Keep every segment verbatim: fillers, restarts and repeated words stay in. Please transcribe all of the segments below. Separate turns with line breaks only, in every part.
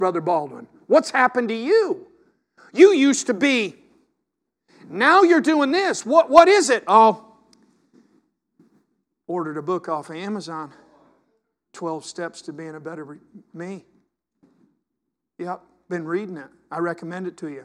Brother Baldwin? What's happened to you? You used to be. Now you're doing this. What, what is it? Oh, ordered a book off of Amazon. twelve Steps to Being a Better Me. Yep, been reading it. I recommend it to you.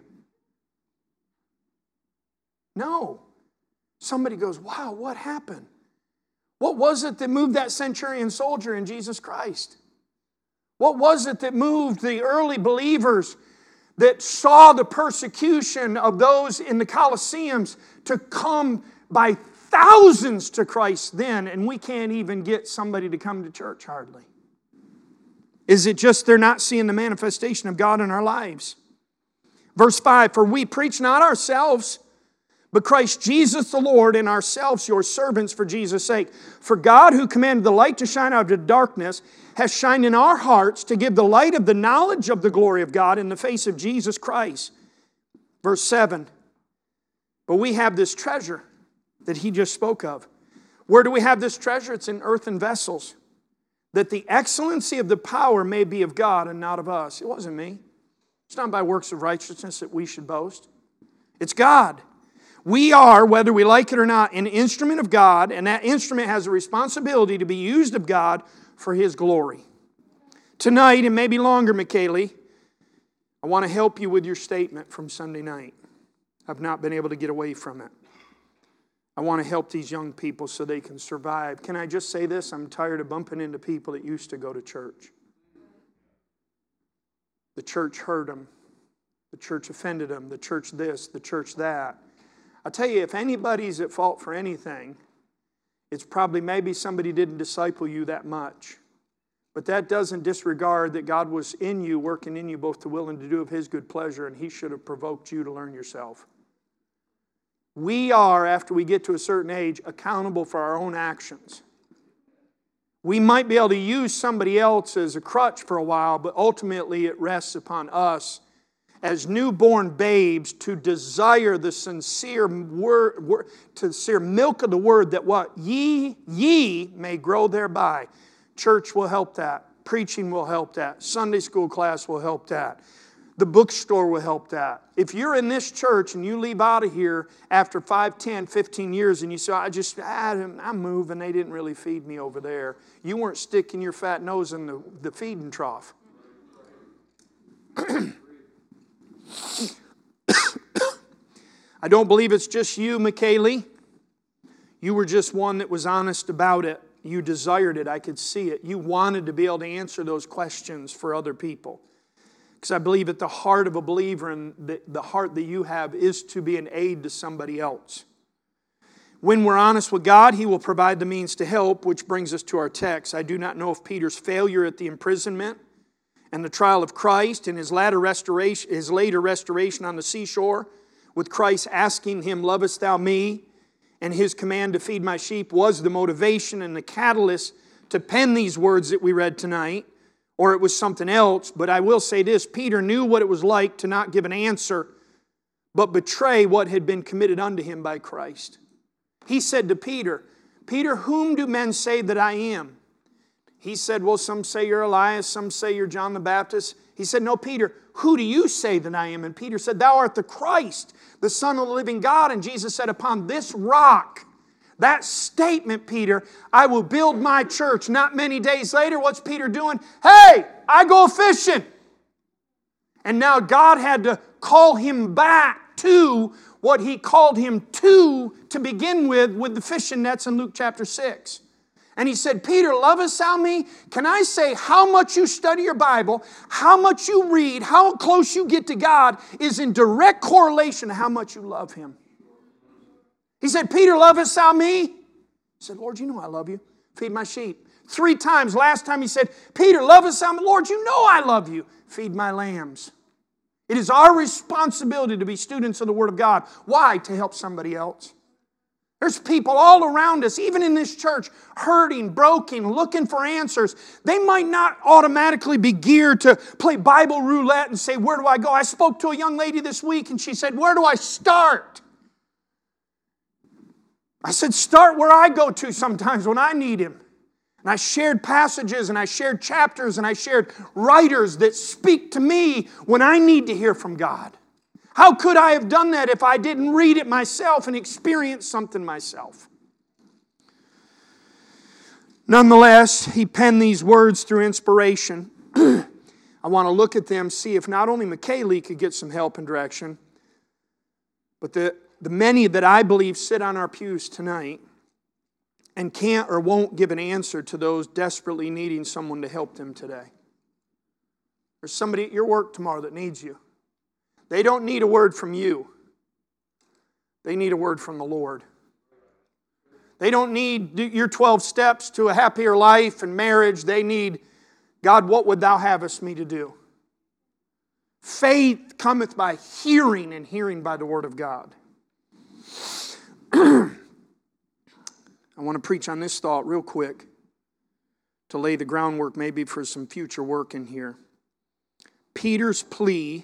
No. Somebody goes, wow, what happened? What was it that moved that centurion soldier in Jesus Christ? What was it that moved the early believers that saw the persecution of those in the Colosseums to come by thousands to Christ then, and we can't even get somebody to come to church hardly? Is it just they're not seeing the manifestation of God in our lives? Verse five, for we preach not ourselves, but Christ Jesus the Lord, and ourselves your servants for Jesus' sake. For God, who commanded the light to shine out of darkness, has shined in our hearts to give the light of the knowledge of the glory of God in the face of Jesus Christ. Verse seven, but we have this treasure that he just spoke of. Where do we have this treasure? It's in earthen vessels, that the excellency of the power may be of God and not of us. It wasn't me. It's not by works of righteousness that we should boast. It's God. We are, whether we like it or not, an instrument of God, and that instrument has a responsibility to be used of God for His glory. Tonight, and maybe longer, McKaylee, I want to help you with your statement from Sunday night. I've not been able to get away from it. I want to help these young people so they can survive. Can I just say this? I'm tired of bumping into people that used to go to church. The church hurt them. The church offended them. The church this, the church that. I'll tell you, if anybody's at fault for anything, it's probably maybe somebody didn't disciple you that much. But that doesn't disregard that God was in you, working in you both to will and to do of His good pleasure, and He should have provoked you to learn yourself. We are, after we get to a certain age, accountable for our own actions. We might be able to use somebody else as a crutch for a while, but ultimately it rests upon us as newborn babes to desire the sincere word, word, to sincere milk of the word, that what? Ye, ye may grow thereby. Church will help that. Preaching will help that. Sunday school class will help that. The bookstore will help that. If you're in this church and you leave out of here after five, ten, fifteen years and you say, I just, I, I moved and they didn't really feed me over there. You weren't sticking your fat nose in the, the feeding trough. I don't believe it's just you, McKaylee. You were just one that was honest about it. You desired it. I could see it. You wanted to be able to answer those questions for other people. Because I believe at the heart of a believer, and the, the heart that you have, is to be an aid to somebody else. When we're honest with God, He will provide the means to help, which brings us to our text. I do not know if Peter's failure at the imprisonment and the trial of Christ and his latter restoration, his later restoration on the seashore, with Christ asking him, lovest thou me? And his command to feed my sheep was the motivation and the catalyst to pen these words that we read tonight, or it was something else. But I will say this, Peter knew what it was like to not give an answer, but betray what had been committed unto him by Christ. He said to Peter, Peter, whom do men say that I am? He said, well, some say you're Elias, some say you're John the Baptist. He said, no, Peter, who do you say that I am? And Peter said, thou art the Christ, the Son of the living God. And Jesus said, upon this rock, that statement, Peter, I will build my church. Not many days later, what's Peter doing? Hey, I go fishing. And now God had to call him back to what He called him to to begin with, with the fishing nets in Luke chapter six. And he said, Peter, lovest thou me? Can I say how much you study your Bible, how much you read, how close you get to God is in direct correlation to how much you love Him. He said, Peter, lovest thou me? He said, Lord, you know I love you. Feed my sheep. Three times. Last time he said, Peter, lovest thou me? Lord, you know I love you. Feed my lambs. It is our responsibility to be students of the Word of God. Why? To help somebody else. There's people all around us, even in this church, hurting, broken, looking for answers. They might not automatically be geared to play Bible roulette and say, where do I go? I spoke to a young lady this week and she said, where do I start? I said, start where I go to sometimes when I need Him. And I shared passages and I shared chapters and I shared writers that speak to me when I need to hear from God. How could I have done that if I didn't read it myself and experience something myself? Nonetheless, he penned these words through inspiration. I want to look at them, see if not only McKaylee could get some help and direction, but the, the many that I believe sit on our pews tonight and can't or won't give an answer to those desperately needing someone to help them today. There's somebody at your work tomorrow that needs you. They don't need a word from you. They need a word from the Lord. They don't need your twelve steps to a happier life and marriage. They need, God, what would thou havest me to do? Faith cometh by hearing, and hearing by the word of God. I want to preach on this thought real quick to lay the groundwork maybe for some future work in here. Peter's plea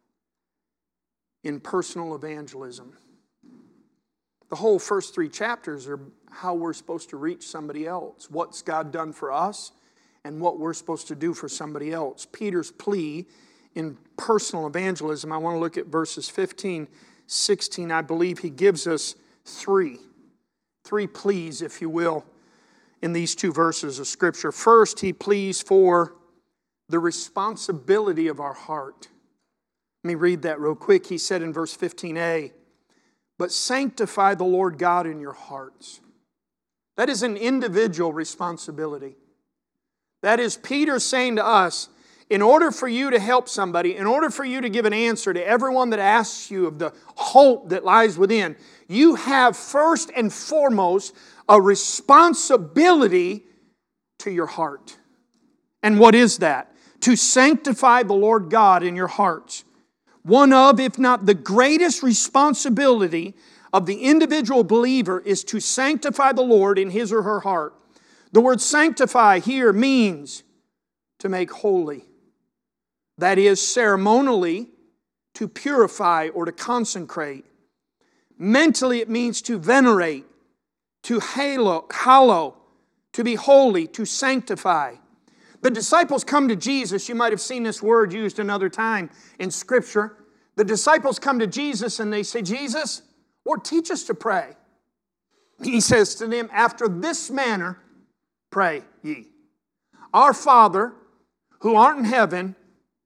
in personal evangelism. The whole first three chapters are how we're supposed to reach somebody else. What's God done for us and what we're supposed to do for somebody else. Peter's plea in personal evangelism. I want to look at verses fifteen, sixteen. I believe he gives us three. Three pleas, if you will, in these two verses of Scripture. First, he pleads for the responsibility of our heart. Let me read that real quick. He said in verse fifteen a, "But sanctify the Lord God in your hearts." That is an individual responsibility. That is Peter saying to us, in order for you to help somebody, in order for you to give an answer to everyone that asks you of the hope that lies within, you have first and foremost a responsibility to your heart. And what is that? To sanctify the Lord God in your hearts. One of, if not the greatest responsibility of the individual believer is to sanctify the Lord in his or her heart. The word sanctify here means to make holy. That is, ceremonially, to purify or to consecrate. Mentally, it means to venerate, to hallow, hallow, to be holy, to sanctify. The disciples come to Jesus. You might have seen this word used another time in Scripture. The disciples come to Jesus and they say, "Jesus, Lord, teach us to pray." He says to them, "After this manner, pray ye. Our Father, who art in heaven,"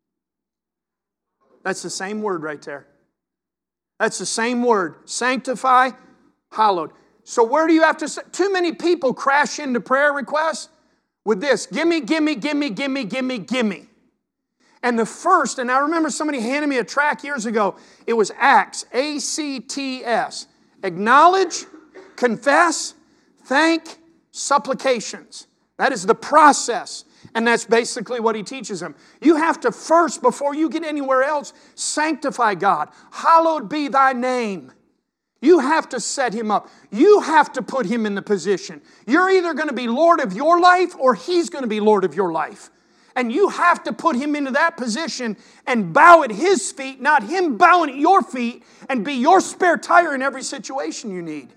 that's the same word right there. That's the same word. Sanctify, hallowed. So where do you have to say? Too many people crash into prayer requests with this: gimme, gimme, gimme, gimme, gimme, gimme. And the first, and I remember somebody handed me a tract years ago. It was ACTS, A C T S. Acknowledge, confess, thank, supplications. That is the process. And that's basically what he teaches them. You have to first, before you get anywhere else, sanctify God. Hallowed be thy name. You have to set him up. You have to put him in the position. You're either going to be Lord of your life or he's going to be Lord of your life. And you have to put him into that position and bow at his feet, not him bowing at your feet, and be your spare tire in every situation you need.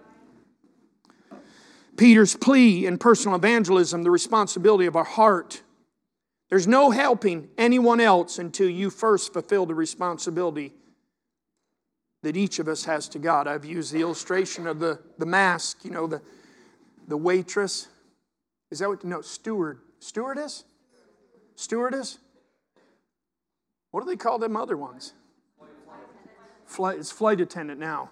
Peter's plea in personal evangelism, the responsibility of our heart. There's no helping anyone else until you first fulfill the responsibility that each of us has to God. I've used the illustration of the, the mask, you know, the, the waitress. Is that what, no, steward. Stewardess? Stewardess? What do they call them other ones? Flight, it's flight attendant now.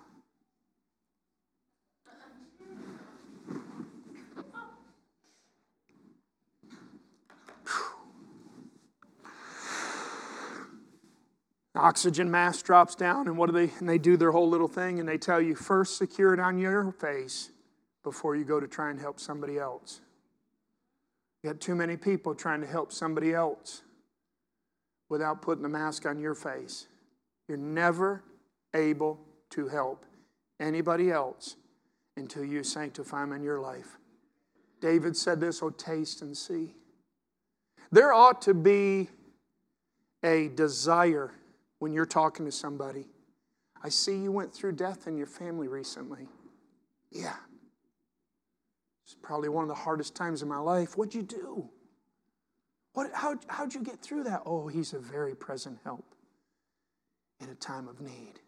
Oxygen mask drops down, and what do they? And they do their whole little thing, and they tell you first secure it on your face before you go to try and help somebody else. You got too many people trying to help somebody else without putting the mask on your face. You're never able to help anybody else until you sanctify them in your life. David said this, "Oh, taste and see." There ought to be a desire when you're talking to somebody. "I see you went through death in your family recently." Yeah. It's probably one of the hardest times in my life. What'd you do? What, how, how'd you get through that? Oh, He's a very present help in a time of need.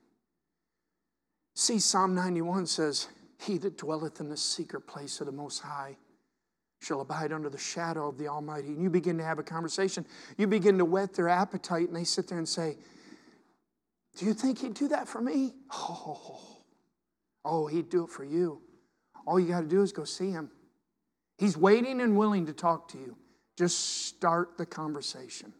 See, Psalm ninety-one says, He that dwelleth in the secret place of the Most High shall abide under the shadow of the Almighty. And you begin to have a conversation. You begin to whet their appetite, and they sit there and say, do you think He'd do that for me? Oh, oh, He'd do it for you. All you got to do is go see Him. He's waiting and willing to talk to you. Just start the conversation.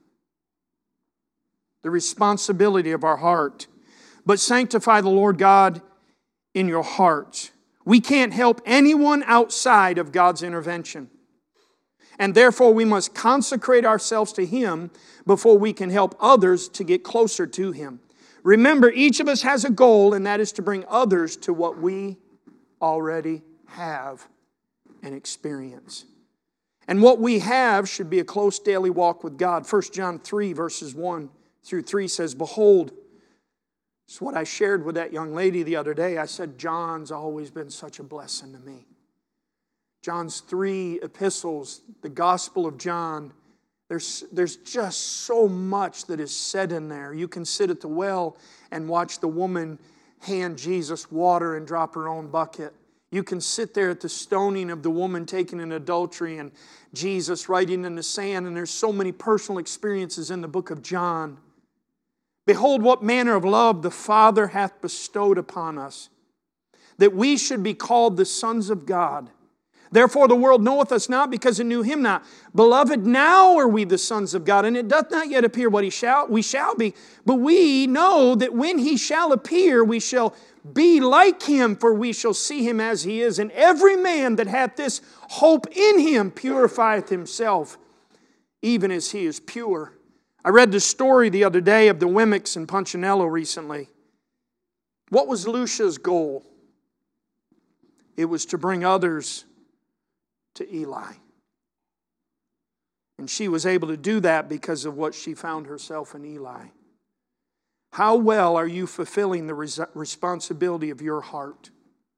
The responsibility of our heart. But sanctify the Lord God in your hearts. We can't help anyone outside of God's intervention. And therefore we must consecrate ourselves to Him before we can help others to get closer to Him. Remember, each of us has a goal, and that is to bring others to what we already have and experience. And what we have should be a close daily walk with God. First John three, verses one through three says, Behold, it's what I shared with that young lady the other day. I said, John's always been such a blessing to me. John's three epistles, the Gospel of John, there's, there's just so much that is said in there. You can sit at the well and watch the woman hand Jesus water and drop her own bucket. You can sit there at the stoning of the woman taken in adultery and Jesus writing in the sand, and there's so many personal experiences in the book of John. Behold, what manner of love the Father hath bestowed upon us, that we should be called the sons of God. Therefore the world knoweth us not, because it knew Him not. Beloved, now are we the sons of God, and it doth not yet appear what he shall, we shall be. But we know that when He shall appear, we shall be like Him, for we shall see Him as He is. And every man that hath this hope in Him purifieth himself, even as he is pure. I read the story the other day of the Wemmicks in Punchinello recently. What was Lucia's goal? It was to bring others to Eli. And she was able to do that because of what she found herself in Eli. How well are you fulfilling the res- responsibility of your heart?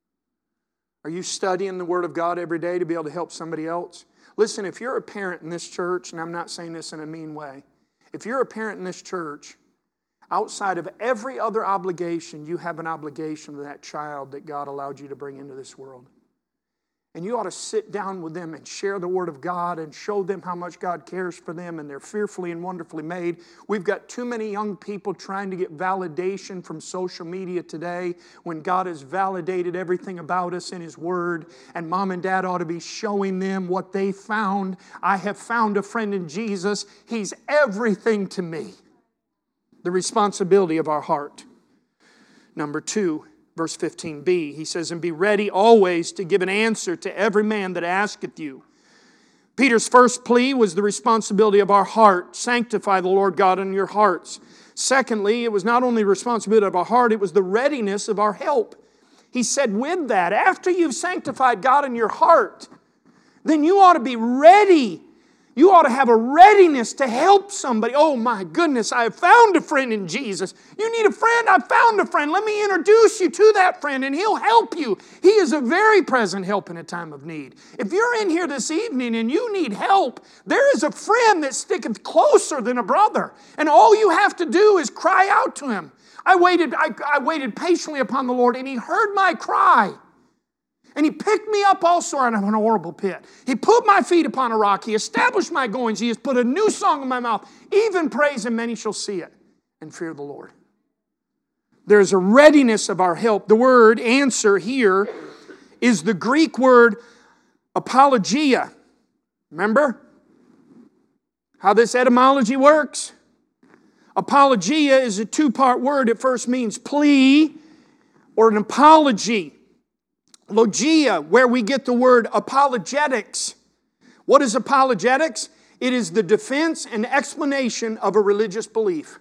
Are you studying the Word of God every day to be able to help somebody else? Listen, if you're a parent in this church, and I'm not saying this in a mean way, if you're a parent in this church, outside of every other obligation, you have an obligation to that child that God allowed you to bring into this world. And you ought to sit down with them and share the Word of God and show them how much God cares for them, and they're fearfully and wonderfully made. We've got too many young people trying to get validation from social media today when God has validated everything about us in His Word, and mom and dad ought to be showing them what they found. I have found a friend in Jesus. He's everything to me. The responsibility of our heart. Number two, verse fifteen b, he says, and be ready always to give an answer to every man that asketh you. Peter's first plea was the responsibility of our heart. Sanctify the Lord God in your hearts. Secondly, it was not only the responsibility of our heart, it was the readiness of our help. He said with that, after you've sanctified God in your heart, then you ought to be ready. You ought to have a readiness to help somebody. Oh my goodness, I have found a friend in Jesus. You need a friend? I found a friend. Let me introduce you to that friend and he'll help you. He is a very present help in a time of need. If you're in here this evening and you need help, there is a friend that sticketh closer than a brother. And all you have to do is cry out to Him. I waited, I, I waited patiently upon the Lord, and He heard my cry. And He picked me up also out of an horrible pit. He put my feet upon a rock. He established my goings. He has put a new song in my mouth. Even praise, and many shall see it and fear the Lord. There's a readiness of our help. The word answer here is the Greek word apologia. Remember how this etymology works? Apologia is a two-part word. It first means plea or an apology. Logia, where we get the word apologetics. What is apologetics? It is the defense and explanation of a religious belief.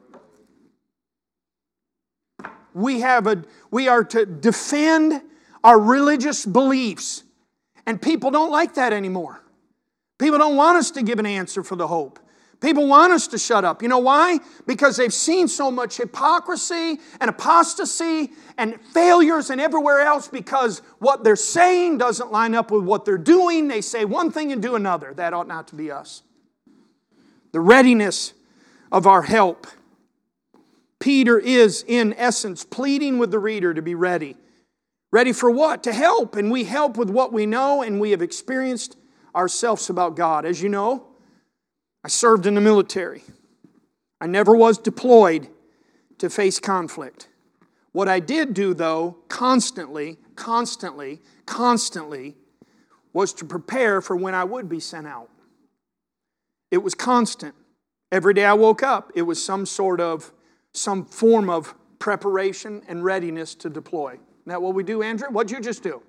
We have a, we are to defend our religious beliefs. And people don't like that anymore. People don't want us to give an answer for the hope. People want us to shut up. You know why? Because they've seen so much hypocrisy and apostasy and failures and everywhere else because what they're saying doesn't line up with what they're doing. They say one thing and do another. That ought not to be us. The readiness of our help. Peter is, in essence, pleading with the reader to be ready. Ready for what? To help. And we help with what we know and we have experienced ourselves about God. As you know, I served in the military. I never was deployed to face conflict. What I did do, though, constantly, constantly, constantly, was to prepare for when I would be sent out. It was constant. Every day I woke up, it was some sort of, some form of preparation and readiness to deploy. Isn't that what we do, Andrew? What'd you just do?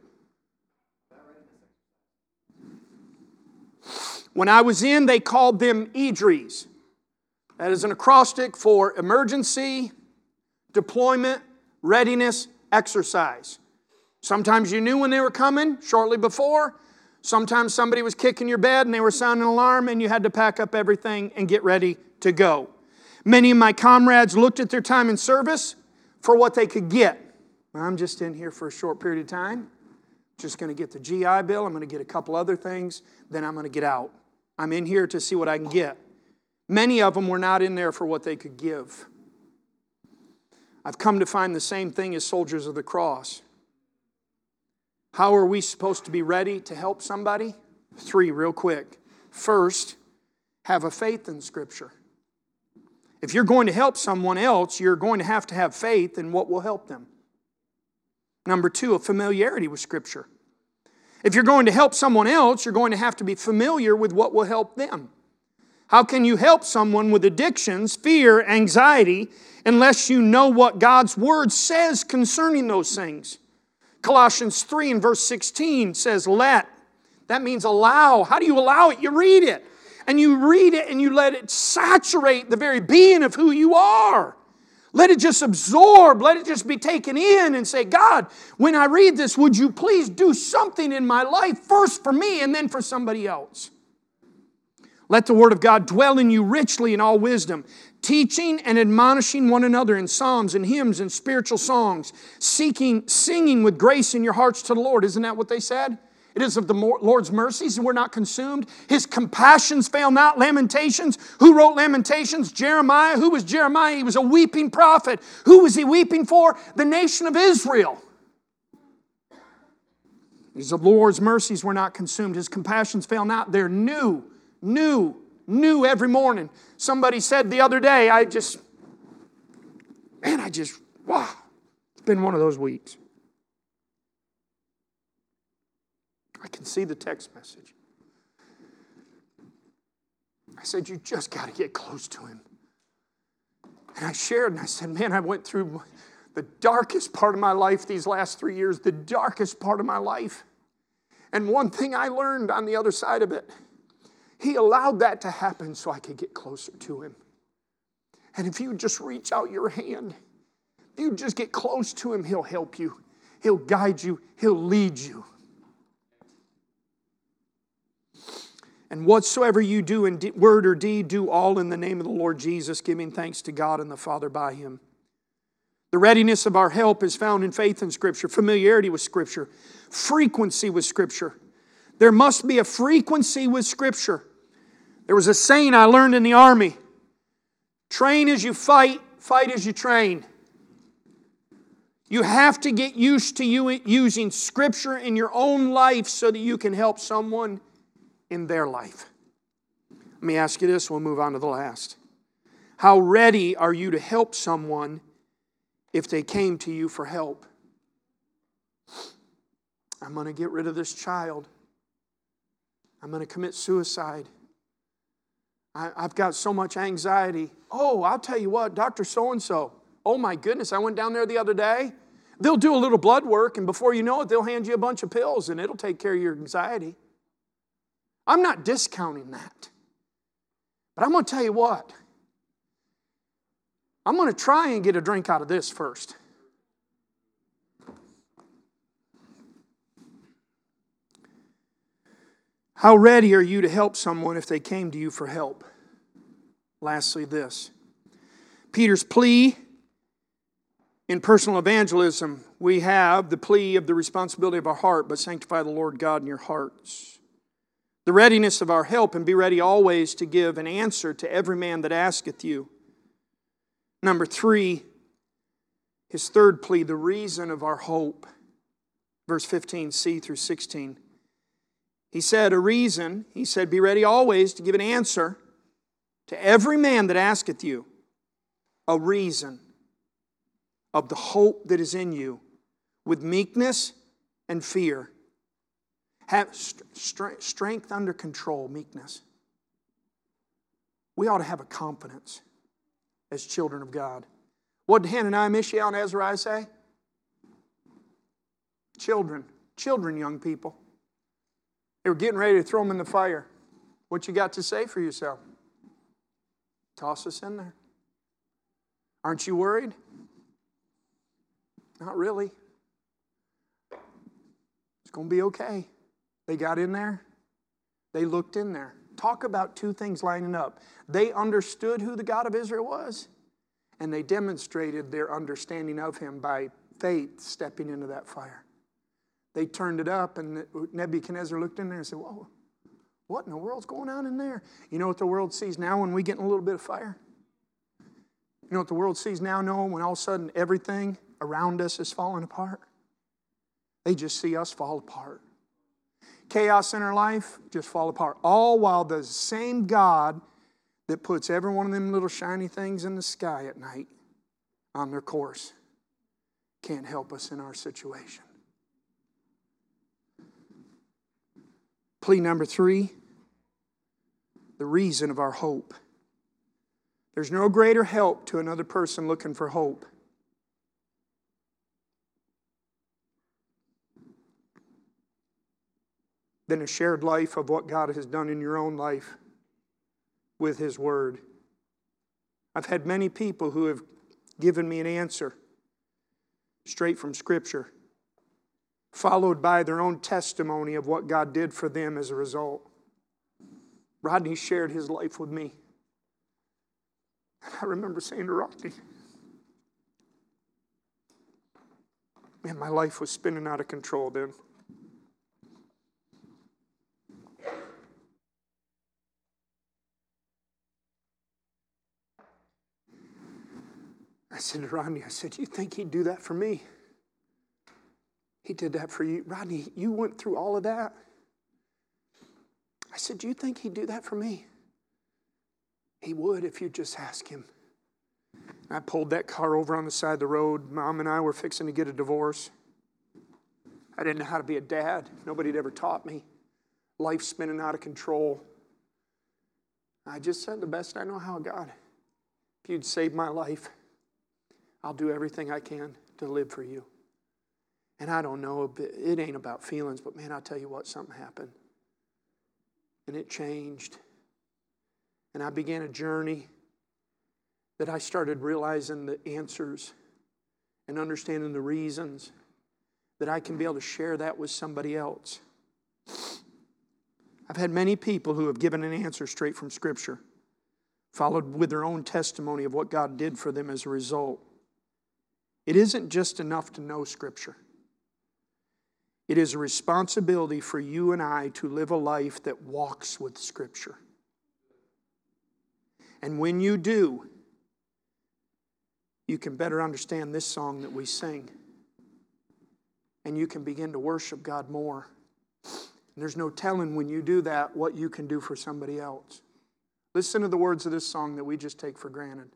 When I was in, they called them E D R Is. That is an acrostic for emergency, deployment, readiness, exercise. Sometimes you knew when they were coming, shortly before. Sometimes somebody was kicking your bed and they were sounding an alarm and you had to pack up everything and get ready to go. Many of my comrades looked at their time in service for what they could get. I'm just in here for a short period of time. Just going to get the G I Bill. I'm going to get a couple other things. Then I'm going to get out. I'm in here to see what I can get. Many of them were not in there for what they could give. I've come to find the same thing as soldiers of the cross. How are we supposed to be ready to help somebody? Three, real quick. First, have a faith in Scripture. If you're going to help someone else, you're going to have to have faith in what will help them. Number two, a familiarity with Scripture. If you're going to help someone else, you're going to have to be familiar with what will help them. How can you help someone with addictions, fear, anxiety, unless you know what God's Word says concerning those things? Colossians three and verse sixteen says, let. That means allow. How do you allow it? You read it. And you read it and you let it saturate the very being of who you are. Let it just absorb. Let it just be taken in and say, God, when I read this, would you please do something in my life first for me and then for somebody else? Let the Word of God dwell in you richly in all wisdom, teaching and admonishing one another in psalms and hymns and spiritual songs, seeking, singing with grace in your hearts to the Lord. Isn't that what they said? It is of the Lord's mercies and we're not consumed. His compassions fail not. Lamentations. Who wrote Lamentations? Jeremiah. Who was Jeremiah? He was a weeping prophet. Who was he weeping for? The nation of Israel. It is of the Lord's mercies we're not consumed. His compassions fail not. They're new, new, new every morning. Somebody said the other day, I just, man, I just, wow. It's been one of those weeks. I can see the text message. I said, you just got to get close to him. And I shared and I said, man, I went through the darkest part of my life these last three years, the darkest part of my life. And one thing I learned on the other side of it, he allowed that to happen so I could get closer to him. And if you just reach out your hand, if you just get close to him, he'll help you. He'll guide you. He'll lead you. And whatsoever you do in word or deed, do all in the name of the Lord Jesus, giving thanks to God and the Father by Him. The readiness of our help is found in faith in Scripture, familiarity with Scripture, frequency with Scripture. There must be a frequency with Scripture. There was a saying I learned in the Army. Train as you fight, fight as you train. You have to get used to you using Scripture in your own life so that you can help someone in their life. Let me ask you this, we'll move on to the last. How ready are you to help someone if they came to you for help? I'm going to get rid of this child. I'm going to commit suicide. I, I've got so much anxiety. Oh, I'll tell you what, Doctor So-and-so. Oh my goodness, I went down there the other day. They'll do a little blood work, and before you know it, they'll hand you a bunch of pills, and it'll take care of your anxiety. I'm not discounting that. But I'm going to tell you what. I'm going to try and get a drink out of this first. How ready are you to help someone if they came to you for help? Lastly, this. Peter's plea in personal evangelism, we have the plea of the responsibility of our heart, but sanctify the Lord God in your hearts. The readiness of our help, and be ready always to give an answer to every man that asketh you. Number three, his third plea, the reason of our hope. Verse fifteen, C through sixteen. He said, a reason, he said, be ready always to give an answer to every man that asketh you. A reason of the hope that is in you, with meekness and fear. Have st- strength under control, meekness. We ought to have a confidence as children of God. What did Hananiah, Mishael, and Azariah say? Children. Children, young people. They were getting ready to throw them in the fire. What you got to say for yourself? Toss us in there. Aren't you worried? Not really. It's going to be okay. They got in there. They looked in there. Talk about two things lining up. They understood who the God of Israel was, and they demonstrated their understanding of Him by faith stepping into that fire. They turned it up, and Nebuchadnezzar looked in there and said, whoa, what in the world's going on in there? You know what the world sees now when we get in a little bit of fire? You know what the world sees now, Noah, when all of a sudden everything around us is falling apart? They just see us fall apart. Chaos in our life, just fall apart. All while the same God that puts every one of them little shiny things in the sky at night on their course can't help us in our situation. Plea number three, the reason of our hope. There's no greater help to another person looking for hope than a shared life of what God has done in your own life with His Word. I've had many people who have given me an answer straight from Scripture, followed by their own testimony of what God did for them as a result. Rodney shared his life with me. I remember saying to Rodney, man, my life was spinning out of control then. I said to Rodney, I said, you think He'd do that for me? He did that for you. Rodney, you went through all of that. I said, do you think He'd do that for me? He would if you just ask Him. I pulled that car over on the side of the road. Mom and I were fixing to get a divorce. I didn't know how to be a dad. Nobody had ever taught me. Life spinning out of control. I just said the best I know how, God. If You'd save my life, I'll do everything I can to live for You. And I don't know, it ain't about feelings, but man, I'll tell you what, something happened. And it changed. And I began a journey that I started realizing the answers and understanding the reasons that I can be able to share that with somebody else. I've had many people who have given an answer straight from Scripture, followed with their own testimony of what God did for them as a result. It isn't just enough to know Scripture. It is a responsibility for you and I to live a life that walks with Scripture. And when you do, you can better understand this song that we sing. And you can begin to worship God more. And there's no telling when you do that what you can do for somebody else. Listen to the words of this song that we just take for granted.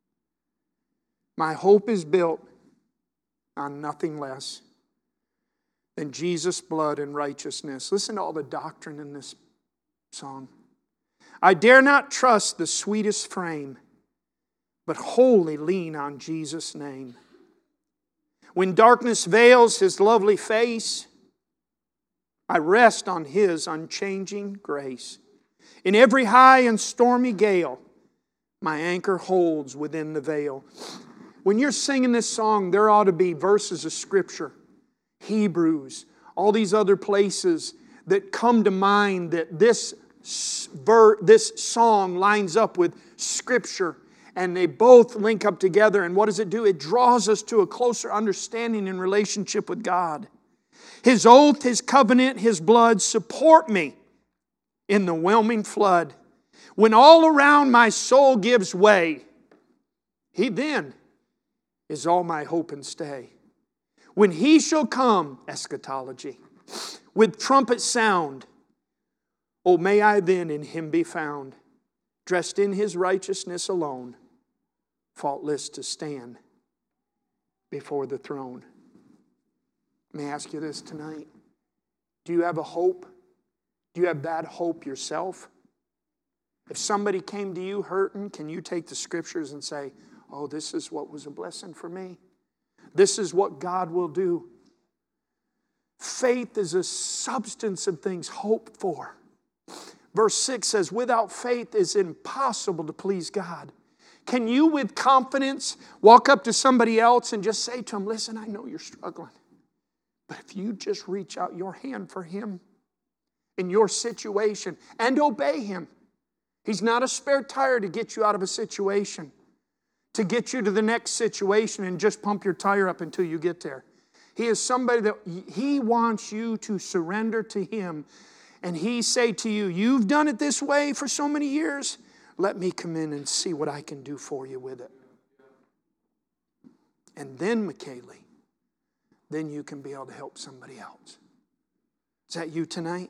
My hope is built on nothing less than Jesus' blood and righteousness. Listen to all the doctrine in this song. I dare not trust the sweetest frame, but wholly lean on Jesus' name. When darkness veils His lovely face, I rest on His unchanging grace. In every high and stormy gale, my anchor holds within the veil. When you're singing this song, there ought to be verses of Scripture, Hebrews, all these other places that come to mind that this this song lines up with Scripture, and they both link up together. And what does it do? It draws us to a closer understanding and relationship with God. His oath, His covenant, His blood support me in the whelming flood. When all around my soul gives way, He then is all my hope and stay. When He shall come, eschatology, with trumpet sound, oh, may I then in Him be found, dressed in His righteousness alone, faultless to stand before the throne. Let me ask you this tonight. Do you have a hope? Do you have that hope yourself? If somebody came to you hurting, can you take the Scriptures and say, oh, this is what was a blessing for me? This is what God will do. Faith is a substance of things hoped for. Verse six says, without faith it's impossible to please God. Can you with confidence walk up to somebody else and just say to them, listen, I know you're struggling, but if you just reach out your hand for him in your situation and obey him. He's not a spare tire to get you out of a situation, to get you to the next situation and just pump your tire up until you get there. He is somebody that he wants you to surrender to him. And he say to you, you've done it this way for so many years. Let me come in and see what I can do for you with it. And then, McKaylee, then you can be able to help somebody else. Is that you tonight?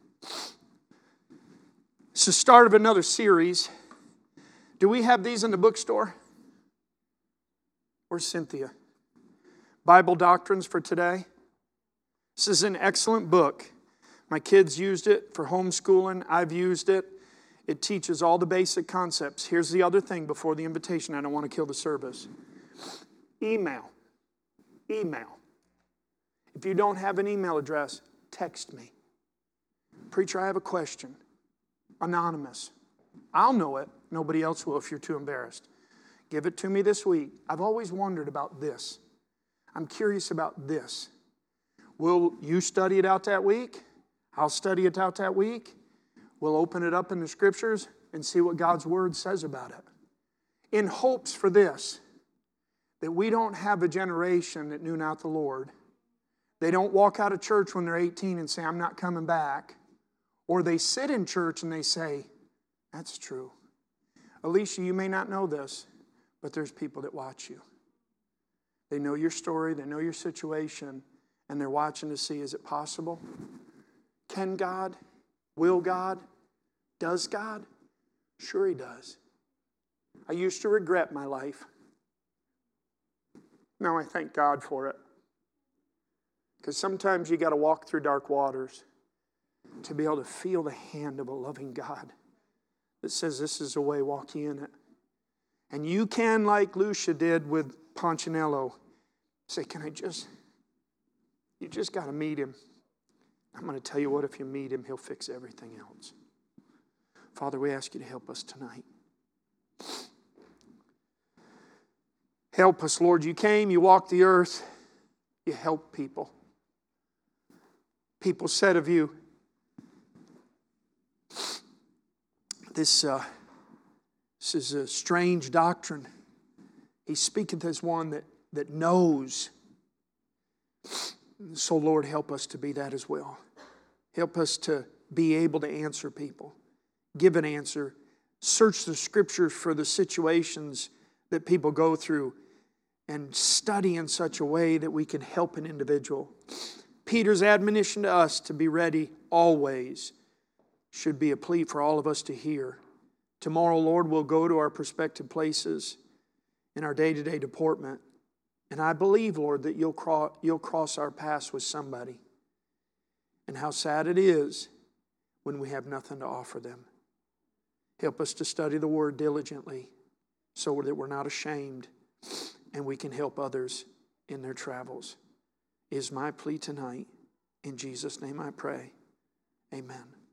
It's the start of another series. Do we have these in the bookstore? Where's Cynthia? Bible Doctrines for Today. This is an excellent book. My kids used it for homeschooling. I've used it. It teaches all the basic concepts. Here's the other thing before the invitation. I don't want to kill the service. Email. Email. If you don't have an email address, text me. Preacher, I have a question. Anonymous. I'll know it. Nobody else will if you're too embarrassed. Give it to me this week. I've always wondered about this. I'm curious about this. Will you study it out that week? I'll study it out that week. We'll open it up in the Scriptures and see what God's Word says about it. In hopes for this, that we don't have a generation that knew not the Lord. They don't walk out of church when they're eighteen and say, I'm not coming back. Or they sit in church and they say, that's true. Alicia, you may not know this, but there's people that watch you. They know your story, they know your situation, and they're watching to see, is it possible? Can God? Will God? Does God? Sure He does. I used to regret my life. Now I thank God for it. Because sometimes you got to walk through dark waters to be able to feel the hand of a loving God that says, this is the way, walk ye in it. And you can, like Lucia did with Poncinello, say, can I just, you just got to meet him. I'm going to tell you what, if you meet him, he'll fix everything else. Father, we ask you to help us tonight. Help us, Lord. You came, you walked the earth, you helped people. People said of you, this, uh, this is a strange doctrine. He speaketh as one that, that knows. So, Lord, help us to be that as well. Help us to be able to answer people, give an answer, search the Scriptures for the situations that people go through, and study in such a way that we can help an individual. Peter's admonition to us to be ready always should be a plea for all of us to hear. Tomorrow, Lord, we'll go to our prospective places in our day-to-day deportment. And I believe, Lord, that you'll cross, you'll cross our paths with somebody. And how sad it is when we have nothing to offer them. Help us to study the Word diligently so that we're not ashamed and we can help others in their travels. Is my plea tonight. In Jesus' name I pray. Amen.